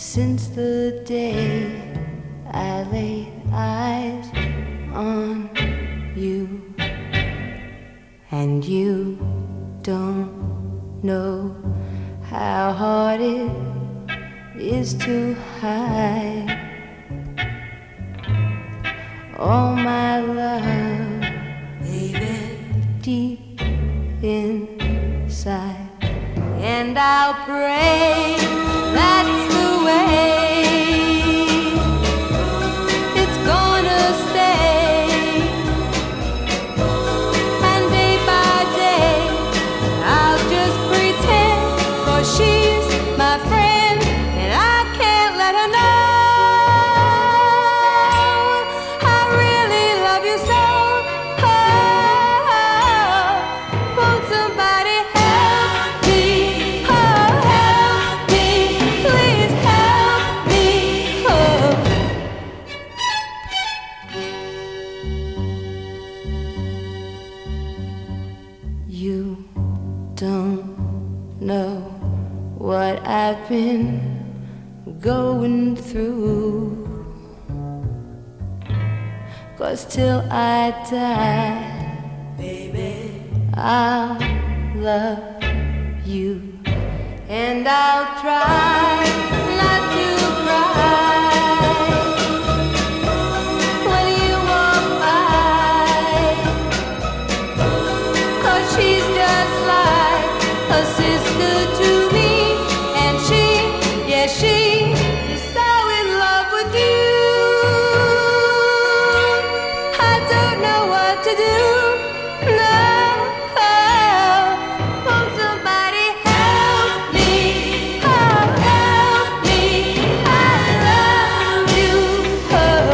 Since the day I laid eyes on you, and you don't know how hard it is to hide all my love, baby, deep inside. And I'll pray that's the way it's gonna stay. And day by day I'll just pretend, 'cause she's my friend and I can't let her know I really love you so. Oh, won't somebody help me? Oh, help me, please help me. Oh. You don't know what I've been going through, 'cause till I die, baby, I'll love you. And I'll try not to cry when you walk by, 'cause she's just like a sister to me. And she, yeah, she is so in love with you. I don't know what to do. No, won't somebody help me? Oh, help me. I love you. Oh.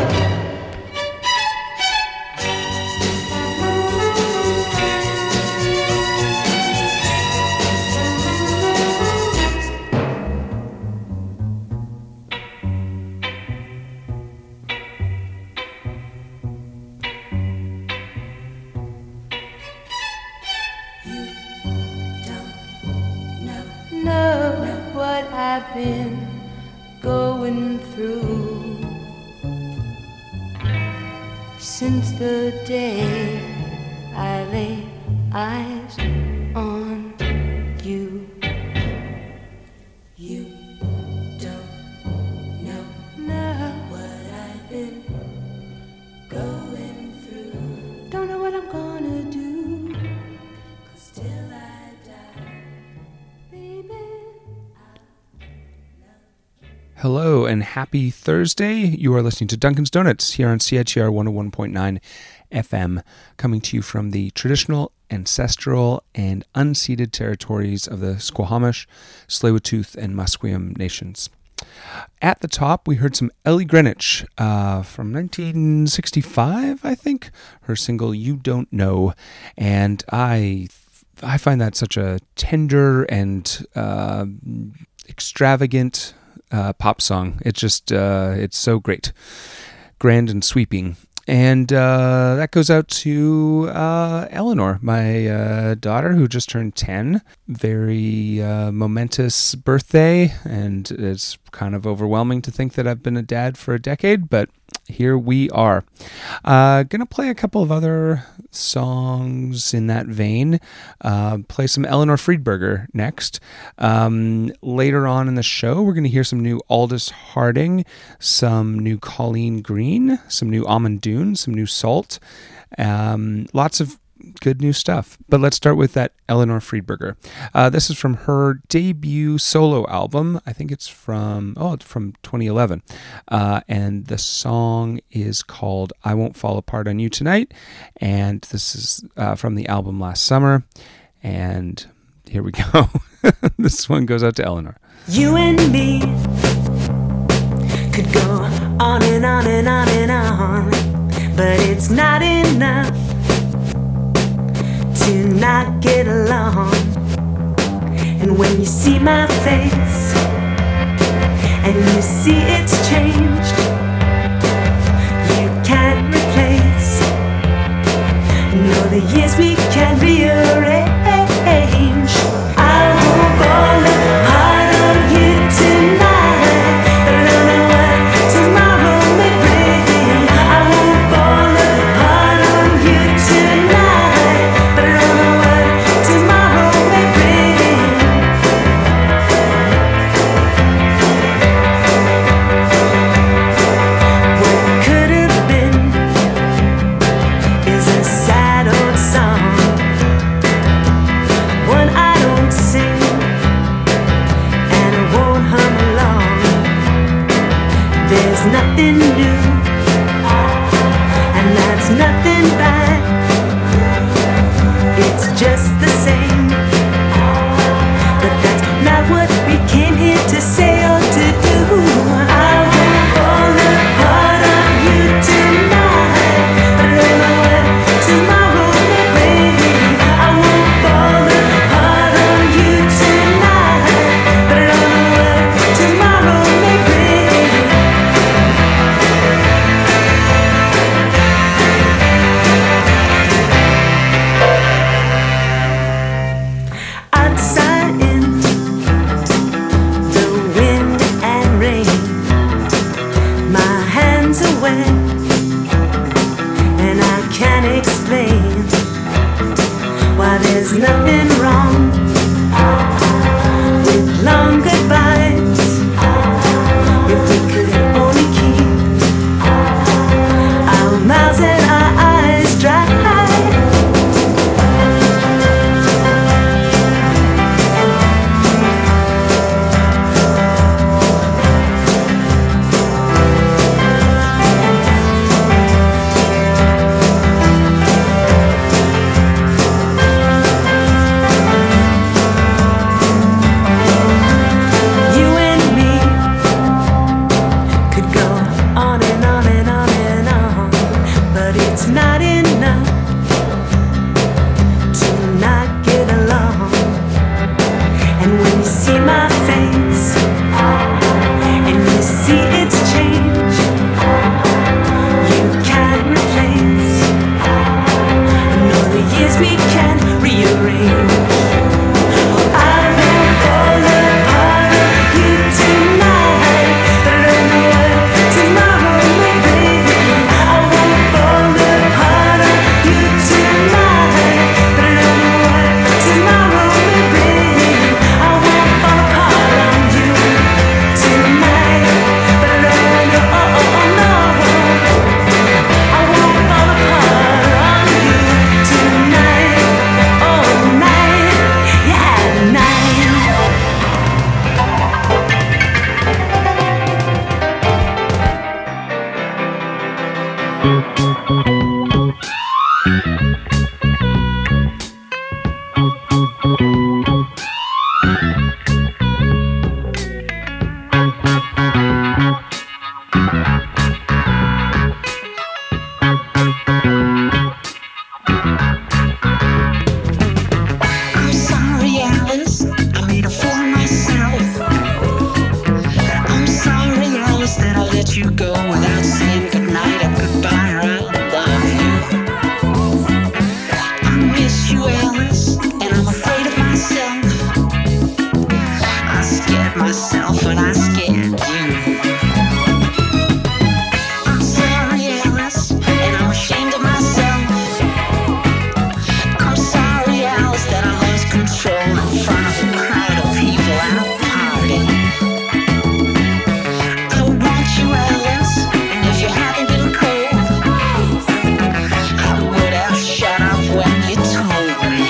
Know what I've been going through since the day I laid eyes on you. You don't know what I've been going through. Don't know what I'm gonna do, 'cause till I die, baby. Hello and happy Thursday. You are listening to Duncan's Donuts here on CITR 101.9 FM, coming to you from the traditional, ancestral, and unceded territories of the Squamish, Tsleil-Waututh, and Musqueam nations. At the top, we heard some Ellie Greenwich from 1965, I think, her single You Don't Know, and I find that such a tender and extravagant pop song. It's just, it's so great, grand and sweeping. And that goes out to Eleanor, my daughter, who just turned 10. Very momentous birthday, and it's kind of overwhelming to think that I've been a dad for a decade, but here we are. Gonna play a couple of other songs in that vein. Play some Eleanor Friedberger next. Later on in the show, we're going to hear some new Aldous Harding, some new Colleen Green, some new Amon Dune, some new Salt. Lots of good new stuff. But let's start with that Eleanor Friedberger. This is from her debut solo album. I think it's from 2011. And the song is called I Won't Fall Apart on You Tonight. And this is from the album last summer. And here we go. This one goes out to Eleanor. You and me could go on and on and on and on, but it's not enough to not get along. And when you see my face and you see it's changed, you can't replace. No, the years we can rearrange. I won't fall apart on you tonight. that's nothing new, and that's nothing bad. It's just the same, but that's not what we came here to say or to do. I won't fall apart on you tonight, but I don't know what tomorrow may bring. I won't fall apart on you tonight, but I don't know what tomorrow may bring. Outside in the wind and rain, my hands are wet, and I can't explain why there's nothing wrong with long goodbyes. If we could only keep our mouths and our eyes dry. You and me could go on and on and on and on, but it's not enough to not get along. And when you see my face and you see it's changed, you can't replace. No, the years we can rearrange. I won't fall apart on you tonight, but I don't know what tomorrow may bring. I won't fall apart on you tonight, but I don't know what tomorrow may bring. I won't fall apart on you tonight, but I don't know. I won't fall apart on you tonight. Oh, night, yeah, night. I'm sorry, Alice. I made a fool of myself. I'm sorry, Alice, that I let you go without saying goodnight or goodbye or I love you. I miss you, Alice, and I'm afraid of myself. I scared myself and I scared you. I'm sorry, Alice, and I'm ashamed of myself. I'm sorry, Alice, that I lost control in front of a crowd of people at a party. I want you, Alice, and if you hadn't been cold, I would have shut up when you told me.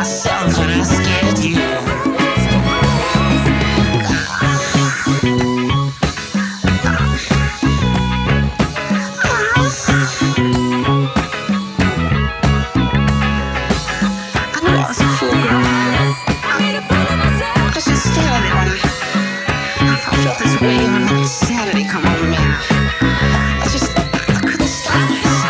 myself and I scared you. Insanity come over me. I couldn't stop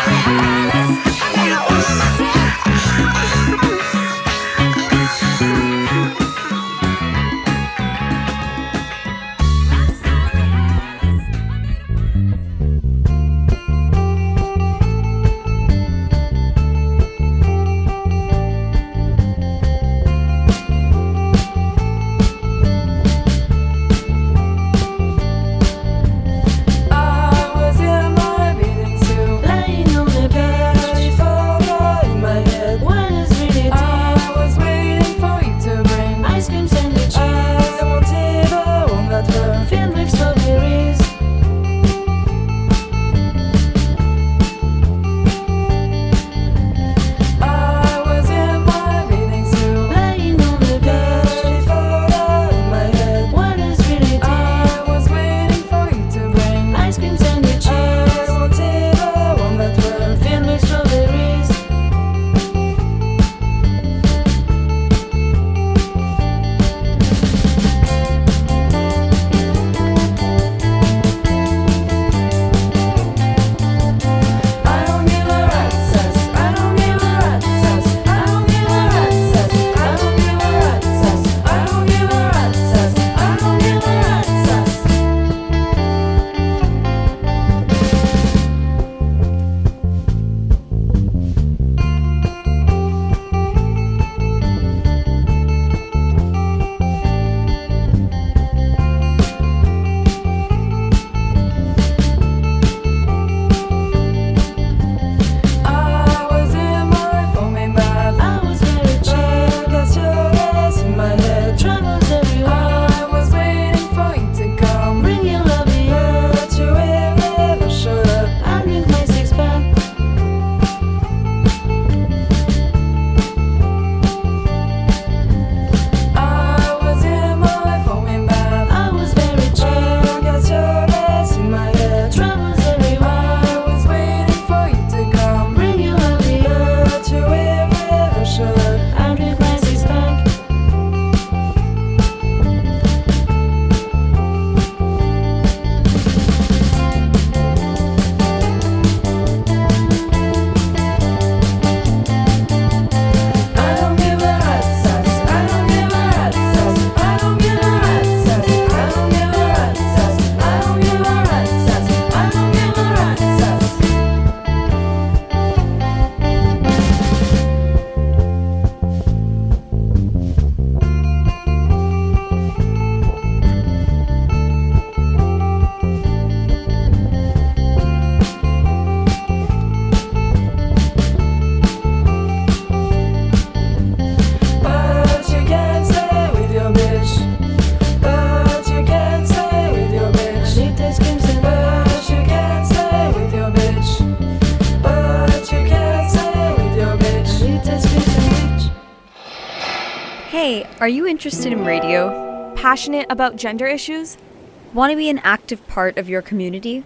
Hey, are you interested in radio? Passionate about gender issues? Want to be an active part of your community?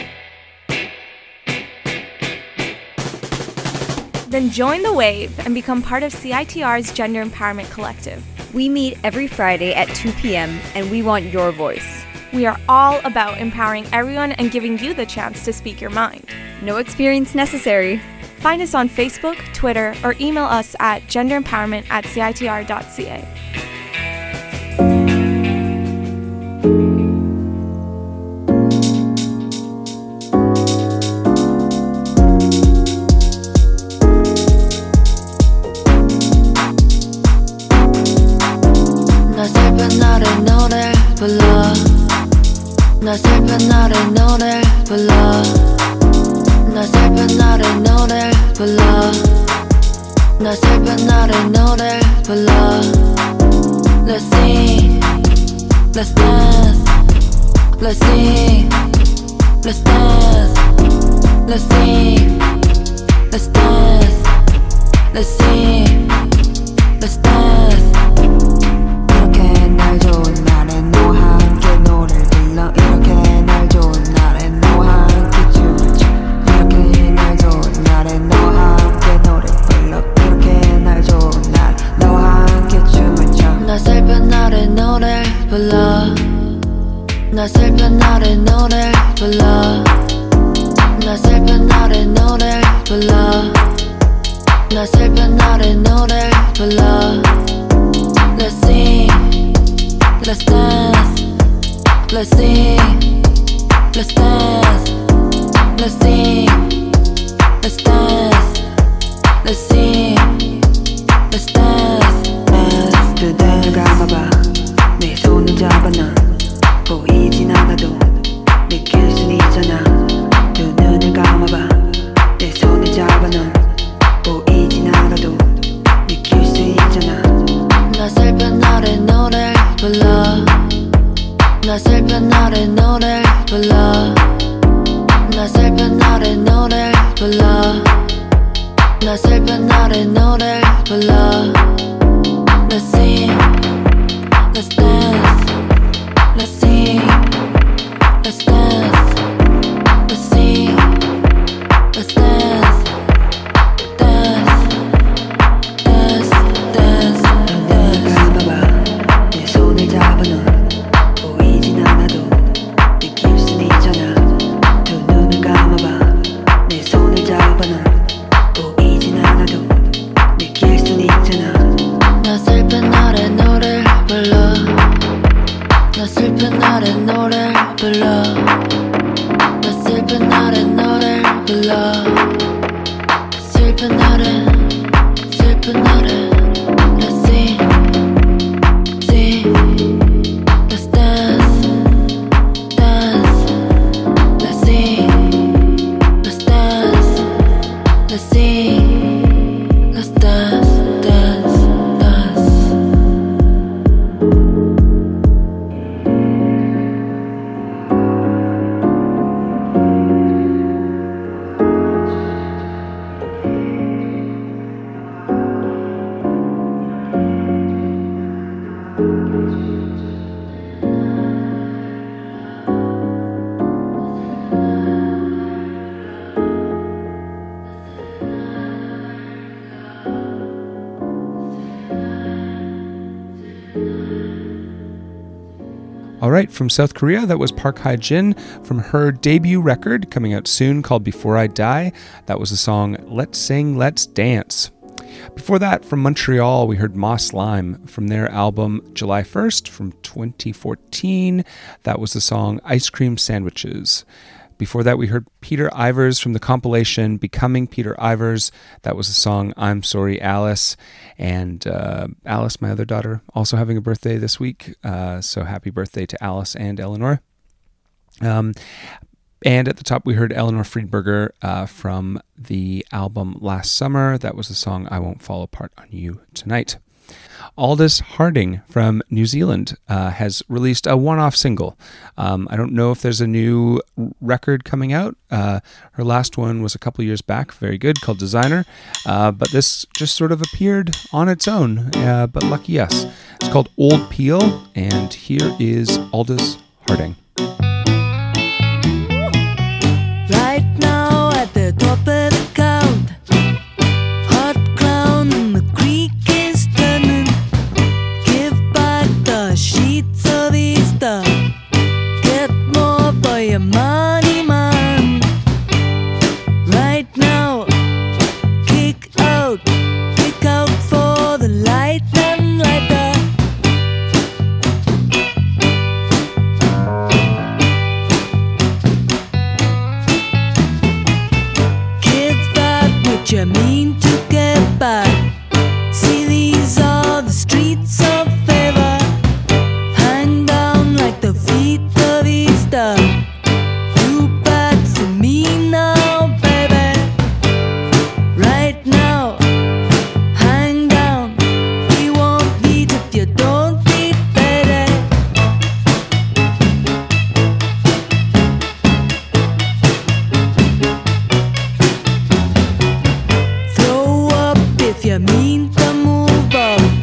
Then join the wave and become part of CITR's Gender Empowerment Collective. We meet every Friday at 2 p.m. and we want your voice. We are all about empowering everyone and giving you the chance to speak your mind. No experience necessary. Find us on Facebook, Twitter, or email us at genderempowerment@citr.ca. 나 슬픈 날에 노래 불러 나 슬픈 날에 노래 불러 나 슬픈 날에 노래 불러 나 슬픈 날에 노래 불러 Let's sing Let's dance Let's sing Let's dance Let's sing Let's dance Let's sing Let's dance. 이렇게 날 좋은 날에 너와 함께 노래를 불러. 이렇게 날 좋은 날에 너와 함께 춤을 춰. 이렇게 날 좋은 날에 너와 함께 노래를 불러. 이렇게 날 좋은 날 너와 함께 춤을 춰. 나 슬픈 날에 노래를 불러. 나 슬픈 날에 노래를 불러. 나 슬픈 날에 노래를 불러. 나 슬픈 날에 노래를 불러. Let's sing, let's dance, let's sing, let's dance, let's sing, let's dance, let's sing, let's dance. 두 눈을 감아봐 내 손을 잡아 넌 보이진 않아도 느낄 순 있잖아. 두 눈을 감아봐 내 손을 잡아 넌 보이진 않아도 느낄 수 있잖아. 나 슬픈 날에 노래를 불러. 나 슬픈 날에 노래를 불러. 나 슬픈 날에 노래를 불러. 나 슬픈 날에 노래를 불러. Let's sing, let's dance, let's sing, let's dance, let's sing, let's dance, dance, dance, dance, dance. 감아봐 내 손을 잡아 넌 보이진 않아도 느낄 순 있잖아. 두 눈을 감아봐 내 손을 잡아 넌 보이진 않아도 느낄 순 있잖아. 나 슬픈 날에 노래를 불러. 나 슬픈 날에 노래를 불러. 나 슬픈 날에 노래를 불러. 슬픈 날에 슬픈 날에 Let's sing, sing, let's dance, dance, let's sing, let's dance, let's sing, let's dance, dance, dance. All right, from South Korea, that was Park Hae-jin from her debut record coming out soon called Before I Die. That was the song Let's Sing, Let's Dance. Before that, from Montreal, we heard Moss Lime from their album July 1st from 2014. That was the song Ice Cream Sandwiches. Before that, we heard Peter Ivers from the compilation Becoming Peter Ivers. That was the song I'm Sorry, Alice. And Alice, my other daughter, also having a birthday this week. So happy birthday to Alice and Eleanor. And at the top, we heard Eleanor Friedberger from the album Last Summer. That was the song I Won't Fall Apart on You Tonight. Aldous Harding from New Zealand has released a one-off single. I don't know if there's a new record coming out. Her last one was a couple years back, very good, called Designer. But this just sort of appeared on its own, but lucky us. It's called Old Peel, and here is Aldous Harding. Right now at the top of the count, hot clown in the creek is turning. Give back the sheets of Easter. Get more for your money, man. Right now, kick out for the light and lighter. You mean to get back? See, these are the streets of favor. Hang down like the feet of Easter. You back for me now, baby. Right now, hang down. We won't beat if you don't beat, baby. If you mean to move up,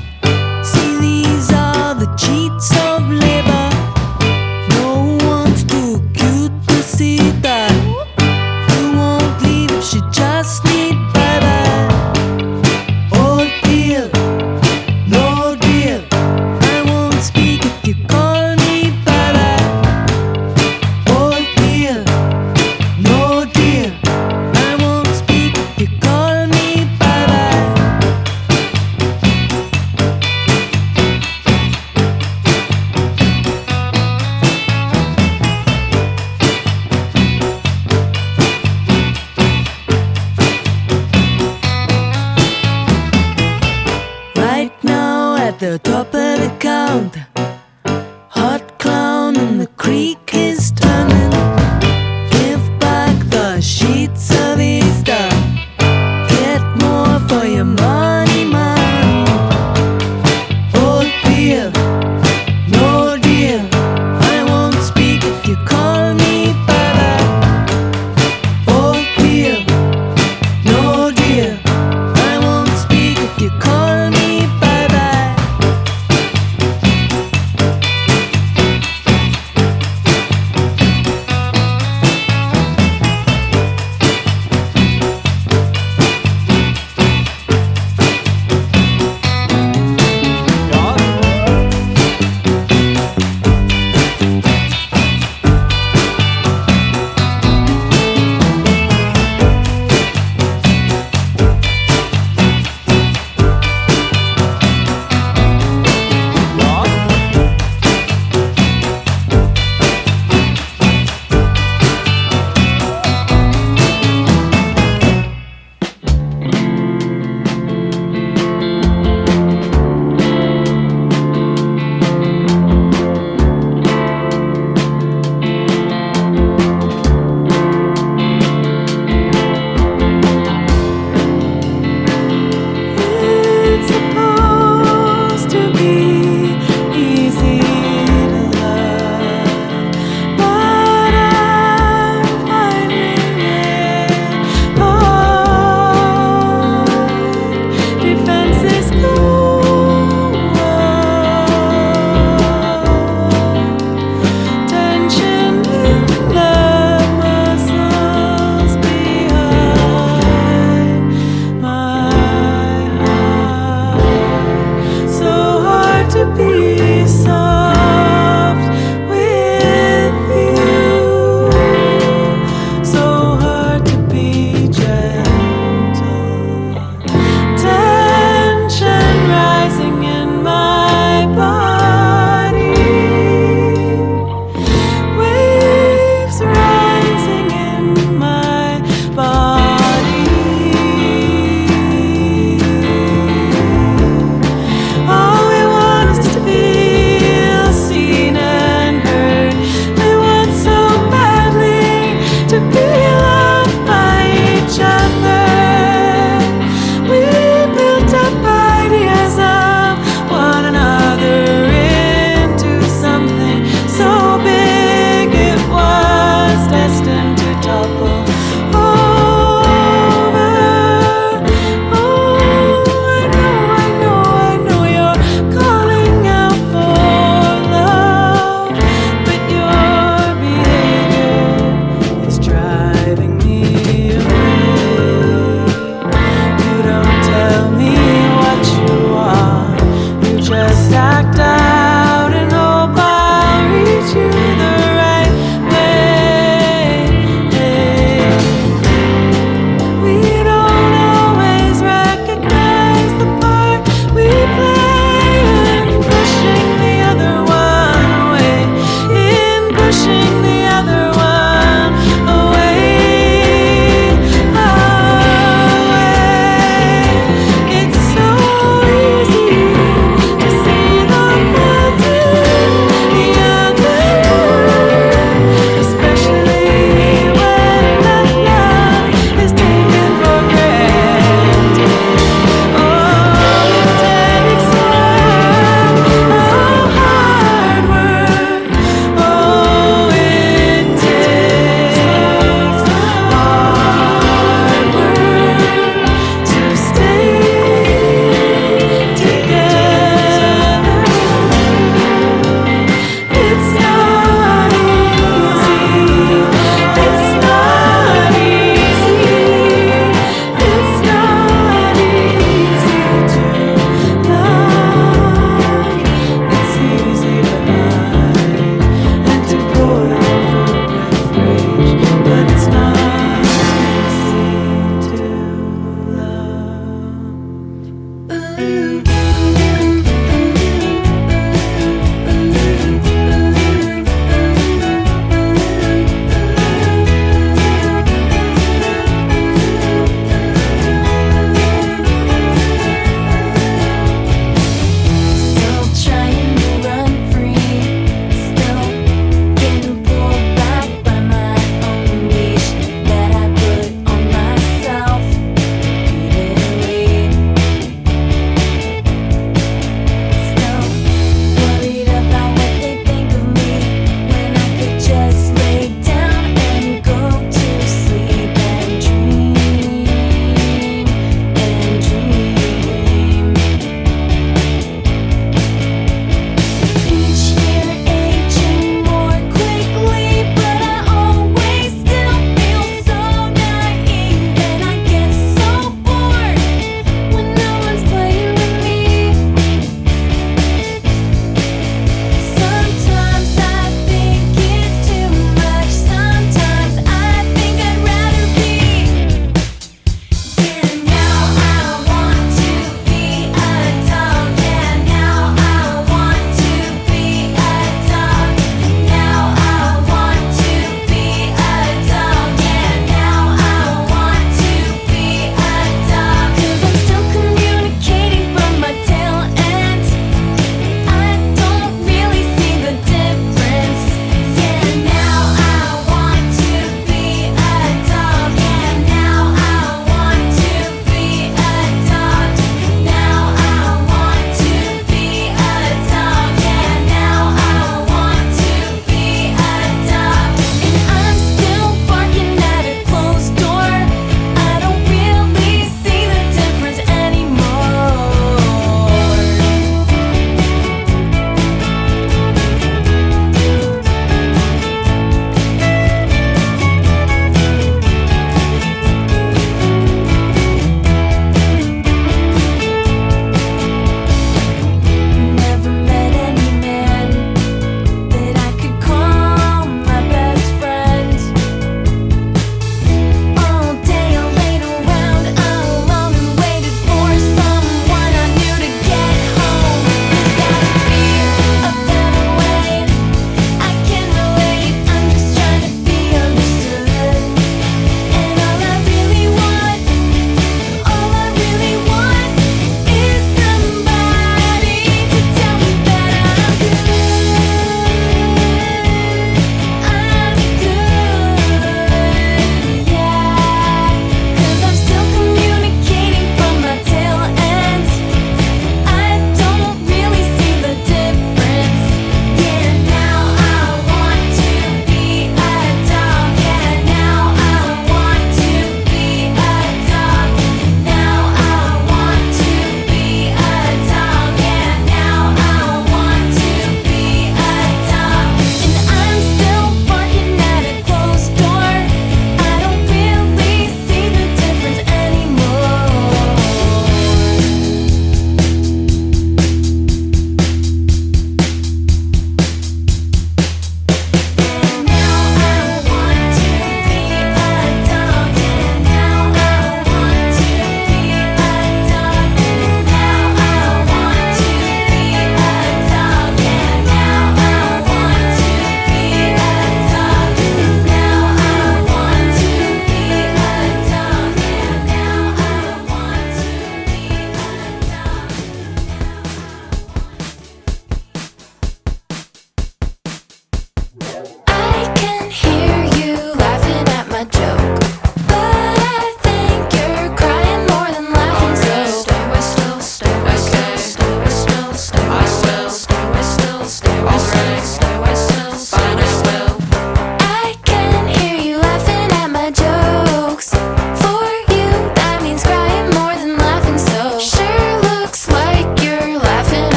the top of the counter. Hot clown and the creek is turning. Give back the sheets of Easter. Get more for your money, man. Old beer, no dear. I won't speak if you call me bye-bye. Old beer, no dear. I won't speak if you call me bye-bye.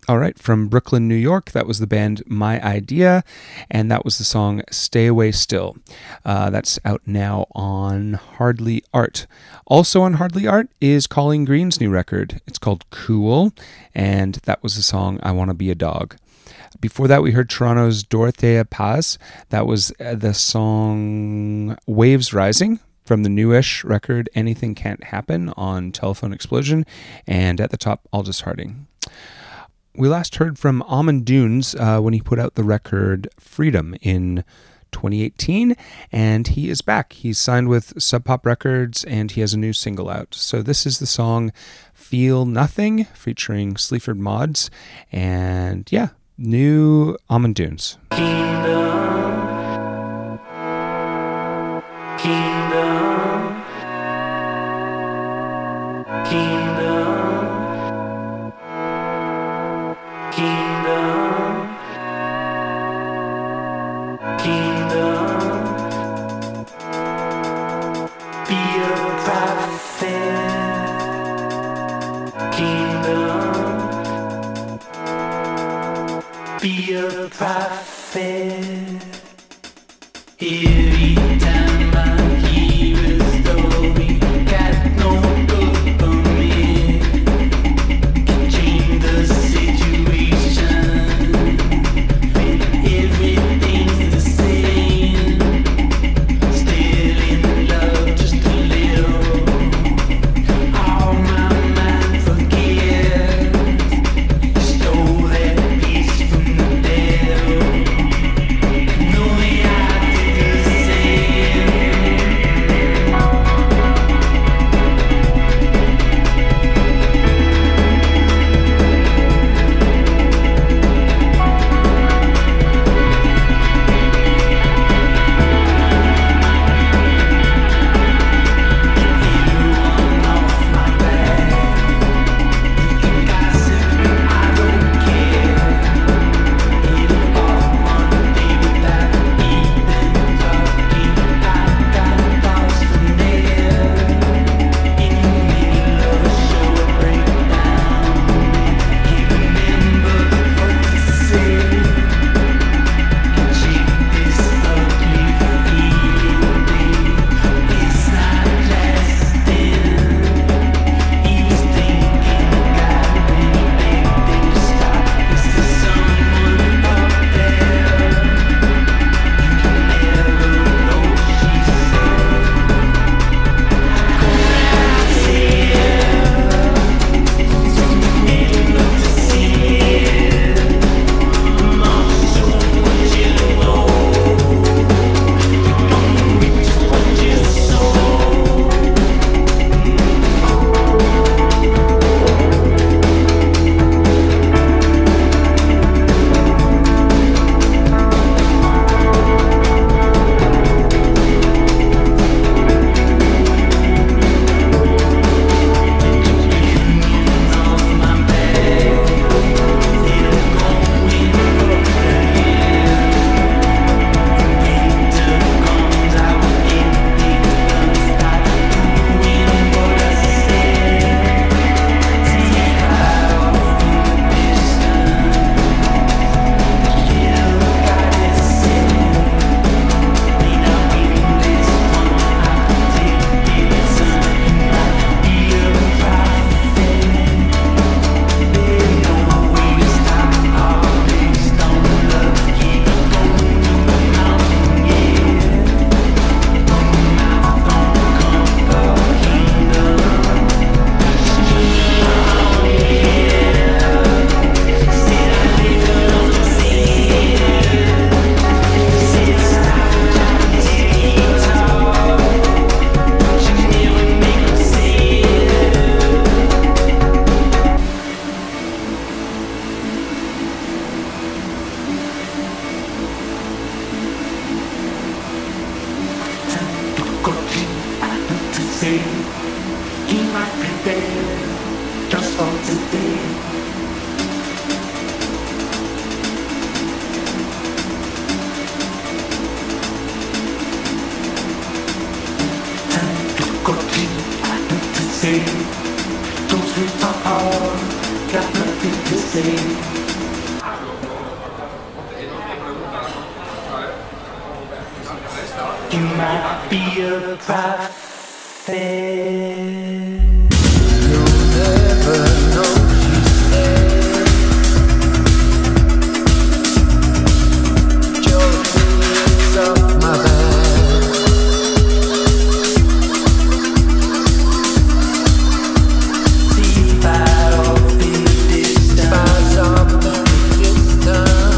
All right, from Brooklyn, New York, that was the band My Idea, and that was the song Stay Away Still. That's out now on Hardly Art. Also on Hardly Art is Colleen Green's new record. It's called Cool, and that was the song I Want to Be a Dog. Before that, we heard Toronto's Dorothea Paz. That was the song Waves Rising from the newish record Anything Can't Happen on Telephone Explosion, and at the top, Aldous Harding. We last heard from Almond Dunes when he put out the record Freedom in 2018, and he is back. He's signed with Sub Pop Records, and he has a new single out. So this is the song Feel Nothing, featuring Sleaford Mods, and yeah, new Almond Dunes. Kingdom, kingdom, kingdom. Kingdom, kingdom, be a prophet. Kingdom, be a prophet. Every time I hear a story, got no good for me. Change the situation. Everything's the same. Still in love, just a little. All my mind forgets. Stole that piece from the devil. it the same. You might be a prophet. You'll never know, she said. Joe off my back. See far off in the distance. Far off in the distance.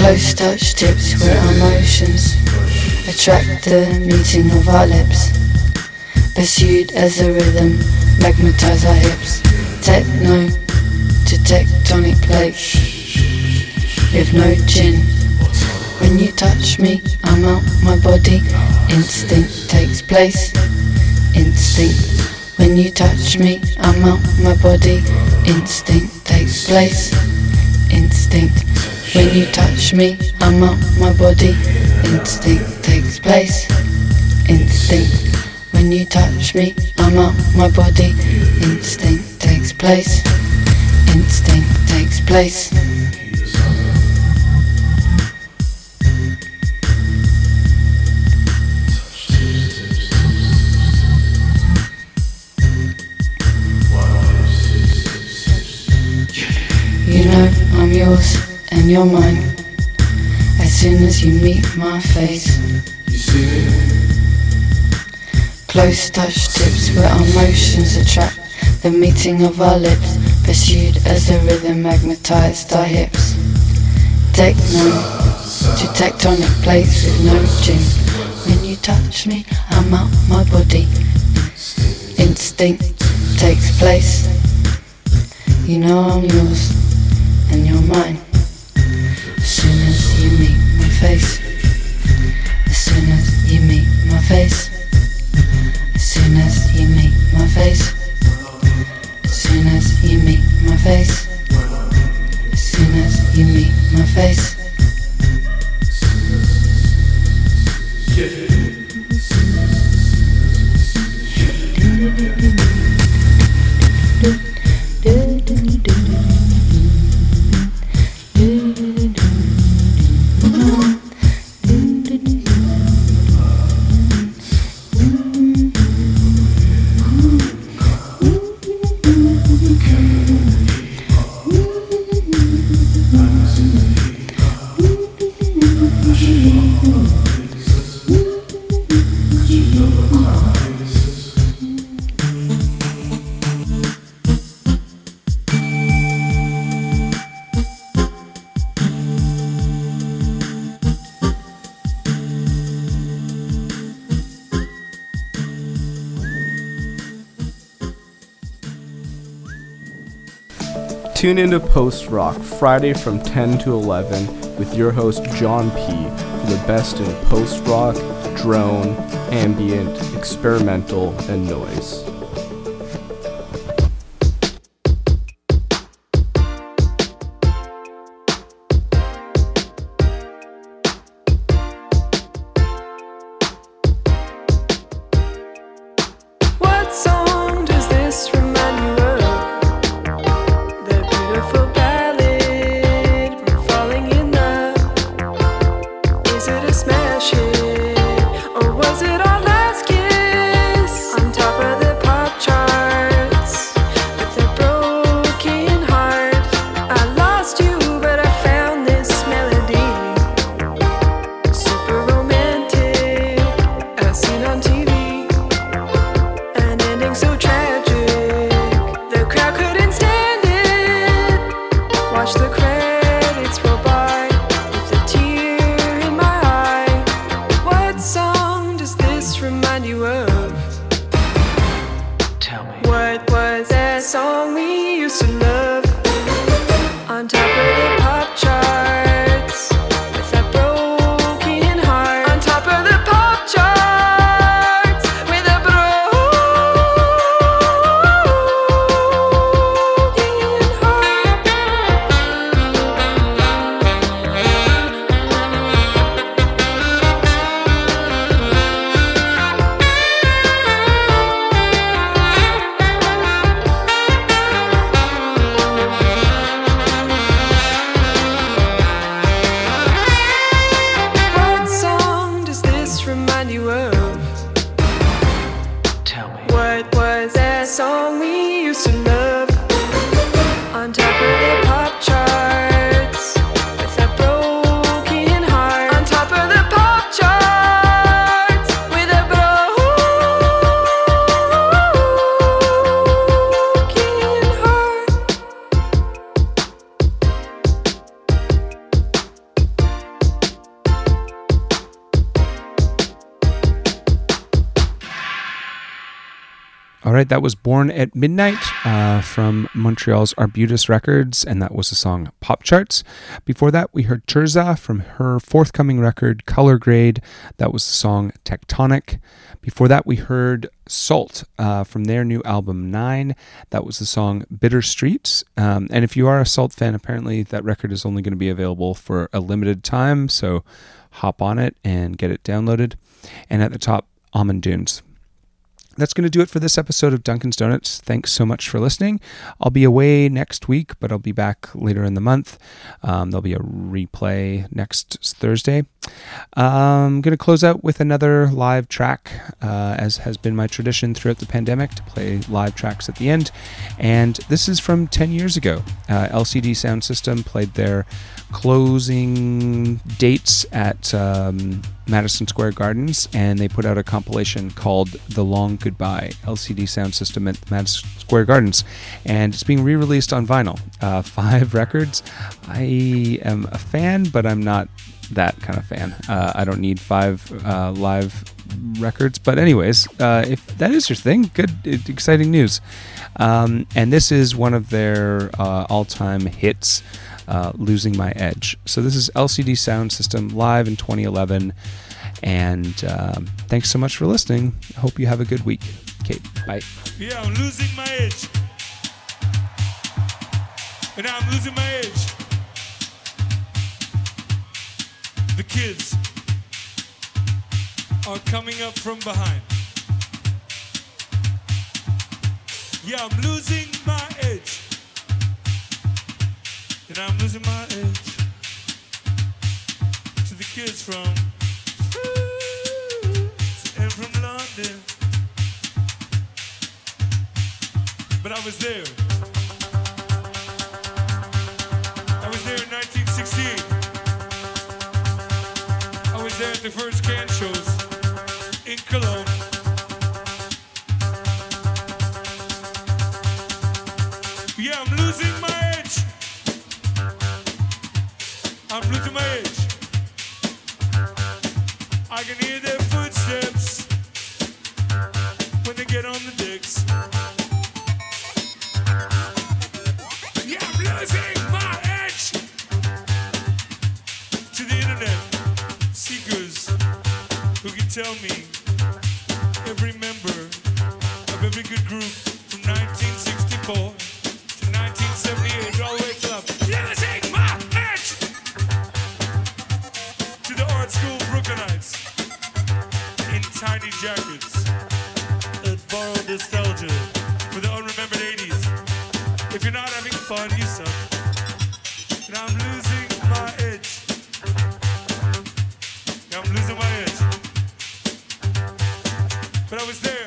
Close touch tips where our motions attract the meeting of our lips. Pursued as a rhythm, magnetize our hips. Techno to tectonic plates with no chin. When you touch me, I'm out my body. Instinct takes place. Instinct. When you touch me, I'm out my body. Instinct takes place. Instinct. When you touch me, I'm out my body. Instinct takes place. Instinct. When you touch me, I'm out my body. Instinct takes place. Instinct takes place. You know I'm yours and you're mine. As soon as you meet my face. Close touch tips where our motions attract the meeting of our lips. Pursued as a rhythm, magnetized our hips. Techno to tectonic plates with no gym. When you touch me, I'm out my body. Instinct takes place. You know I'm yours and you're mine. As soon as you meet my face. As soon as you meet my face. As soon as you meet my face. As soon as you meet my face. As soon as you meet my face. Tune into Post Rock Friday from 10 to 11 with your host John P. for the best in post rock, drone, ambient, experimental, and noise. What song does this remind you of? The beautiful ballad from falling in love. Is it a smash hit? Or was it our last kiss? On top of the pop charts with a broken heart. I lost you, but I found this melody. Super romantic, as seen on TV. An ending so tragic, the crowd couldn't stand it. Watch the credits roll by with a tear in my eye. What song does this remind you of? Tell me. What was that song we used to love? On top of the pop charts with a broken heart. On top of the pop charts with a broken heart. All right, that was Born at Midnight from Montreal's Arbutus Records, and that was the song Pop Charts. Before that, we heard Tirza from her forthcoming record, Color Grade. That was the song Tectonic. Before that, we heard Salt from their new album 9. That was the song Bitter Streets. And if you are a Salt fan, apparently that record is only going to be available for a limited time, so hop on it and get it downloaded. And at the top, Almond Dunes. That's going to do it for this episode of Dunkin's Donuts. Thanks so much for listening. I'll be away next week, but I'll be back later in the month. There'll be a replay next Thursday. I'm going to close out with another live track, as has been my tradition throughout the pandemic, to play live tracks at the end. And this is from 10 years ago. LCD Sound System played their closing dates at Madison Square Gardens, and they put out a compilation called The Long Goodbye, LCD Sound System at Madison Square Gardens, and it's being re-released on vinyl. 5 records. I am a fan, but I'm not that kind of fan. I don't need 5 live records, but anyways, if that is your thing, good, exciting news. And this is one of their all-time hits, Losing My Edge. So this is LCD Sound System live in 2011, and thanks so much for listening. I hope you have a good week. Okay, bye. Yeah, I'm losing my edge. And I'm losing my edge. The kids are coming up from behind. Yeah, I'm losing my edge. And I'm losing my edge to the kids from and from London. But I was there. I was there in 1968. I was there at the first Can shows in Cologne. Yeah, I'm losing my edge. I'm losing my edge. I can hear their footsteps when they get on the decks. Yeah, I'm losing my edge to the internet seekers who can tell me every member of every good group from 1964 to 1978 all the way till I'm losing my edge to the art school Brooklynites in tiny jackets that borrow nostalgia for the unremembered 80s. If you're not having fun, you suck. And I'm losing my edge. Yeah, I'm losing my edge. But I was there.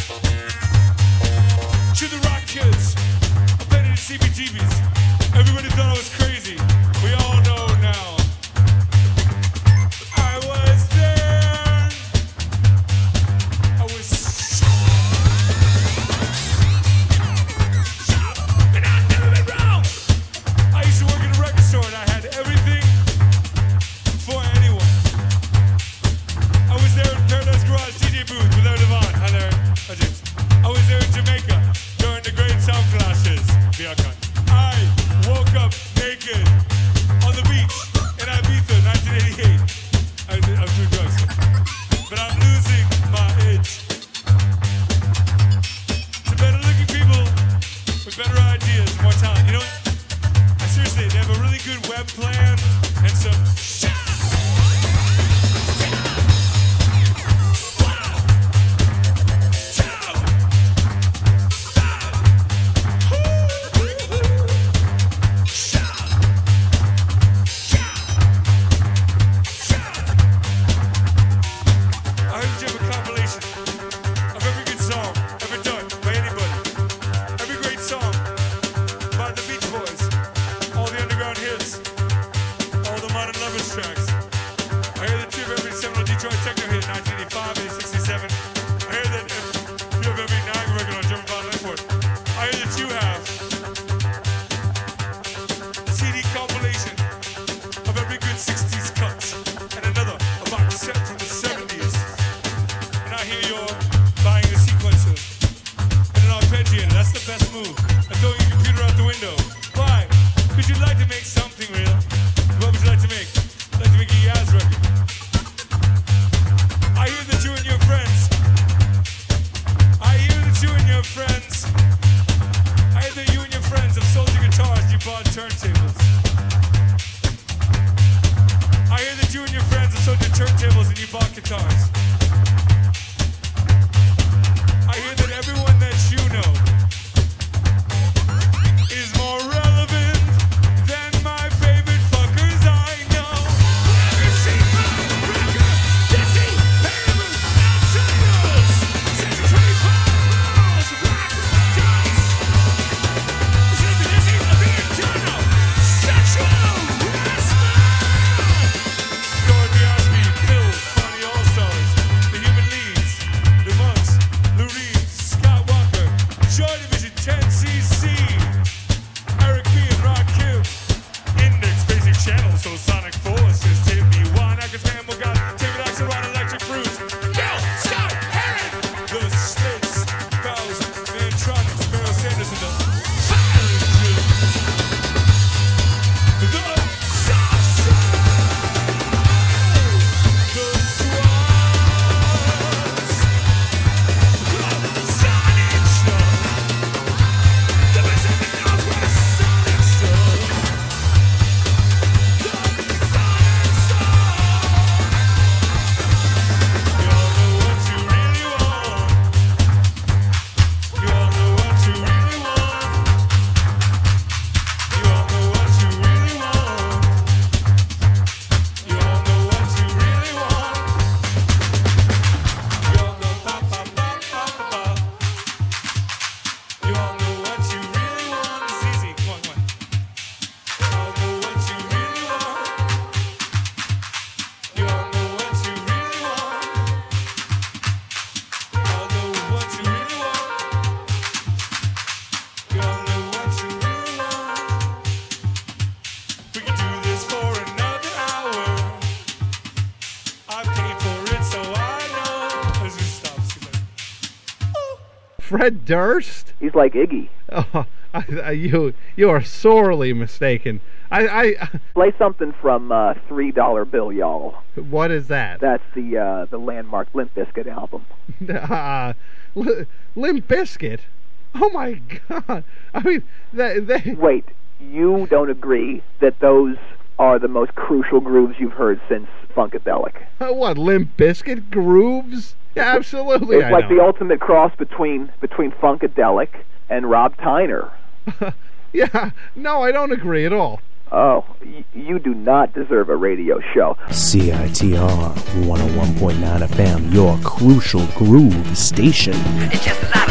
CBGBs. Everybody thought I was crazy. We all know now. I was there. I was and I've never been wrong. I used to work in a record store and I had everything for anyone. I was there in Paradise Garage, DJ Booth with Larry Devon. Hi there. Hi James. I was there in Jamaica during the Great Sound Clashes. I woke up naked on the beach in Ibiza, 1988. I was doing drugs, but I'm losing my edge. To better-looking people with better ideas, more talent. You know what? Seriously, they have a really good web plan and some. Fred Durst? He's like Iggy. Oh, you are sorely mistaken. I play something from $3 Bill, y'all. What is that? That's the landmark Limp Bizkit album. Limp Bizkit? Oh my God! I mean, they. Wait, you don't agree that those are the most crucial grooves you've heard since Funkadelic? What, Limp Bizkit grooves? Yeah, absolutely. It's like the ultimate cross between Funkadelic and Rob Tyner. Yeah, no, I don't agree at all. Oh, you do not deserve a radio show. CITR 101.9 FM, your crucial groove station. It's just that